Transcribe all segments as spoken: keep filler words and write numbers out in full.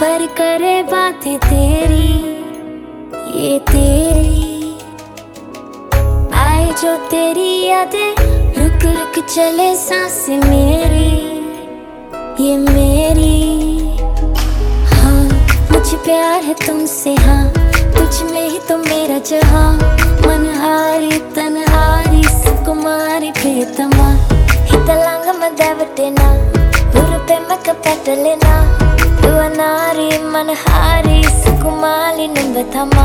पर करे बातें तेरी, ये तेरी आए जो तेरी यादें, रुक रुक चले सांसें मेरी, ये मेरी। हाँ मुझे प्यार है तुमसे, हाँ तुझ में ही तो मेरा जहाँ, मनहारी तनहारी सुकुमारी प्रियतमा, हितलांग मदवटेना हुरुपे मकपटलेना, दुवनारी मनहारी सुकुमारी निंबथमा।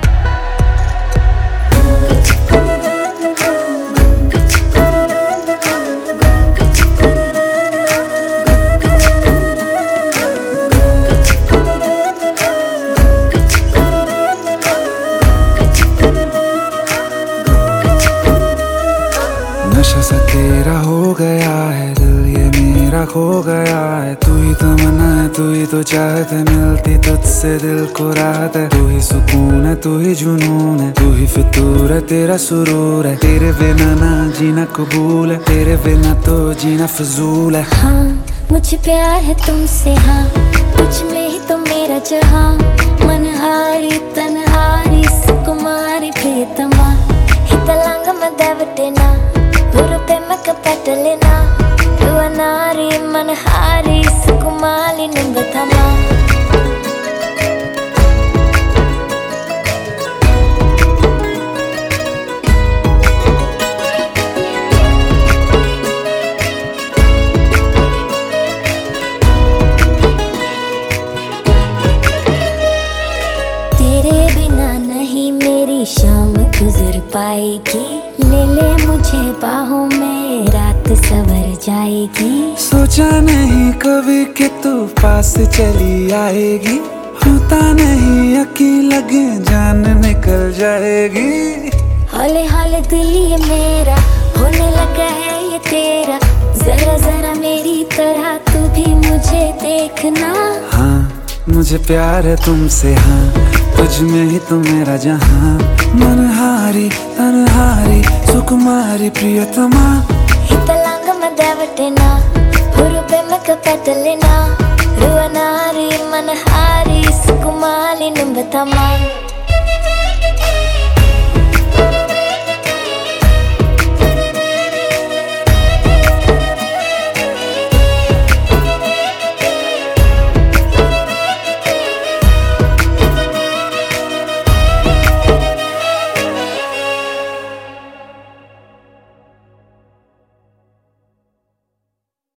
नशा सा तेरा हो गया है दिल ये मेरा खो गया है, तू ही तमन्ना है तू ही तो चाहत है, मिलती तुझसे दिल को राहत है, तू ही सुकून है तू ही जुनून है, तू ही फितूर है तेरा सुरूर है, तेरे बिना ना जीना कबूल है, तेरे बिना तो जीना फजूल है। हाँ मुझे प्यार है तुमसे, हाँ तुझ में ही तो मेरा जहाँ, मनहारी तनहारी सुकुमारी प्रियतमा, हितलांग मदवटेना हुरुपे मकपटलेना, दुवनारी मनहारी सुकुमारी निंबथमा। तेरे बिना नहीं मेरी शाम गुजर पाएगी, ले ले मुझे बाहों में रात सवर जाएगी। सोचा नहीं कभी कि तू पास चली आएगी, होता नहीं यकीन लगे जान निकल जाएगी। हौले हौले दिल ये मेरा होने लगा है ये तेरा, जरा जरा मेरी तरह तू भी मुझे देखना। हाँ मुझे प्यार है तुमसे, हाँ तुझ में ही तो मेरा जहाँ, मनहारी तनहारी सुकुमारी प्रियतमा, हितलांग मदवटेना हुरुपे मकपटलेना, दुवनारी मनहारी सुकुमारी निंबथमा।